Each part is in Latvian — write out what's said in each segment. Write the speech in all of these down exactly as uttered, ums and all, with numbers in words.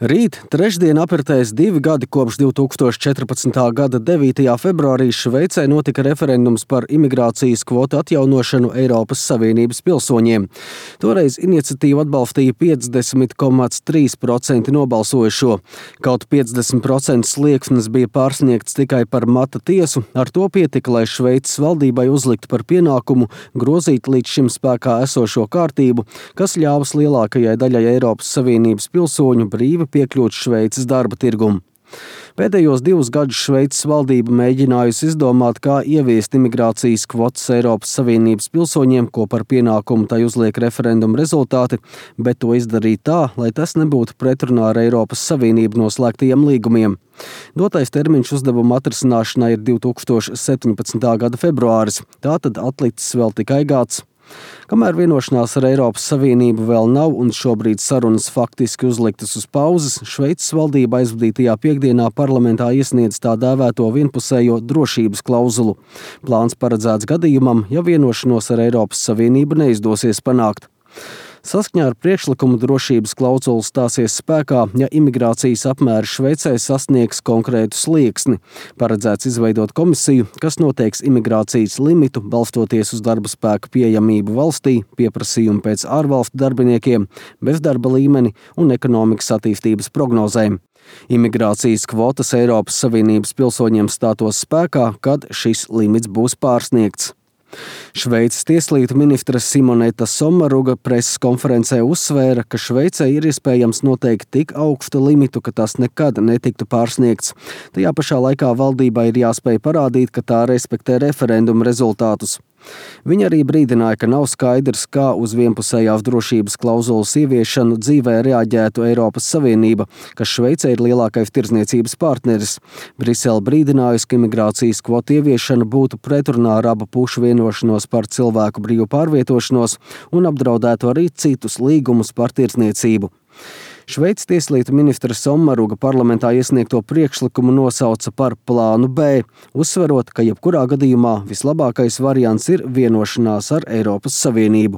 Rīt, trešdien, apritēs divi gadi kopš divi tūkstoši četrpadsmitā gada devītajā februārī Šveicē notika referendums par imigrācijas kvotu atjaunošanu Eiropas Savienības pilsoņiem. Toreiz iniciatīvu atbalstīja piecdesmit komats trīs procenti nobalsojušo. Kaut piecdesmit procentu slieksnis bija pārsniegts tikai par mata tiesu, ar to pietika, lai Šveices valdībai uzliktu par pienākumu grozīt līdz šim spēkā esošo kārtību, kas ļāvas lielākajai daļai Eiropas Savienības pilsoņu brīvi piekļūt Šveices darba tirgumu. Pēdējos divus gadus Šveices valdība mēģinājusi izdomāt, kā ieviest imigrācijas kvotas Eiropas Savienības pilsoņiem, ko par pienākumu tai uzliek referenduma rezultāti, bet to izdarīt tā, lai tas nebūtu pretrunā ar Eiropas Savienību noslēgtajiem līgumiem. Dotais termiņš uzdevuma atrisināšanai ir divi tūkstoši septiņpadsmitā gada februāris, tātad atlicis vēl tikai gads. Kamēr vienošanās ar Eiropas Savienību vēl nav un šobrīd sarunas faktiski uzliktas uz pauzes, Šveices valdība aizvadītajā piekdienā parlamentā iesniedz tā dēvēto vienpusējo drošības klauzulu. Plāns paredzēts gadījumam, ja vienošanos ar Eiropas Savienību neizdosies panākt. Saskaņā ar priekšlikumu drošības klauzula stāsies spēkā, ja imigrācijas apmēri Šveicē sasniegs konkrētu slieksni. Paredzēts izveidot komisiju, kas noteiks imigrācijas limitu, balstoties uz darba spēka pieejamību valstī, pieprasījumu pēc ārvalstu darbiniekiem, bezdarba līmeni un ekonomikas attīstības prognozēm. Imigrācijas kvotas Eiropas Savienības pilsoņiem stātos spēkā, kad šis limits būs pārsniegts. Šveices tieslietu ministre Simoneta Sommaruga preses konferencē uzsvēra, ka Šveicē ir iespējams noteikt tik augstu limitu, ka tas nekad netiktu pārsniegts. Tajā pašā laikā valdībai ir jāspēj parādīt, ka tā respektē referenduma rezultātus. Viņa arī brīdināja, ka nav skaidrs, kā uz vienpusējās drošības klauzulas ieviešanu dzīvē reaģētu Eiropas Savienība, kas Šveicē ir lielākais tirdzniecības partneris. Brisele brīdinājusi, ka imigrācijas kvotu ieviešana būtu pretrunā ar abu pušu vienošanos par cilvēku brīvu pārvietošanos un apdraudētu arī citus līgumus par tirdzniecību. Šveices tieslietu ministre Sommaruga parlamentā iesniegto priekšlikumu nosauca par plānu B, uzsverot, ka jebkurā gadījumā vislabākais variants ir vienošanās ar Eiropas Savienību.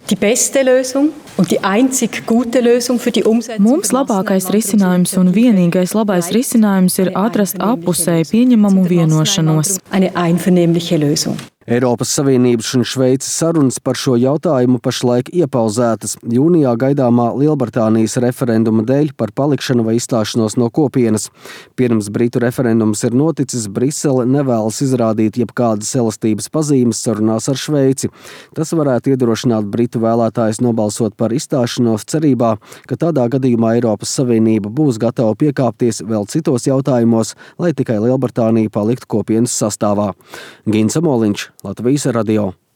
Mums labākais risinājums un vienīgais labais risinājums ir atrast appusēji pieņemamu vienošanos. Eiropas Savienības un Šveices sarunas par šo jautājumu pašlaik iepauzētas jūnijā gaidāmā Lielbritānijas referenduma dēļ par palikšanu vai izstāšanos no kopienas. Pirms Britu referendums ir noticis, Brisele nevēlas izrādīt jebkādas elastības pazīmes sarunās ar Šveici. Tas varētu iedrošināt Britu vēlētājus nobalsot par izstāšanos cerībā, ka tādā gadījumā Eiropas Savienība būs gatava piekāpties vēl citos jautājumos, lai tikai Lielbritānija paliktu kopienas sastāvā. Gins Amoliņš, Latvijas radio.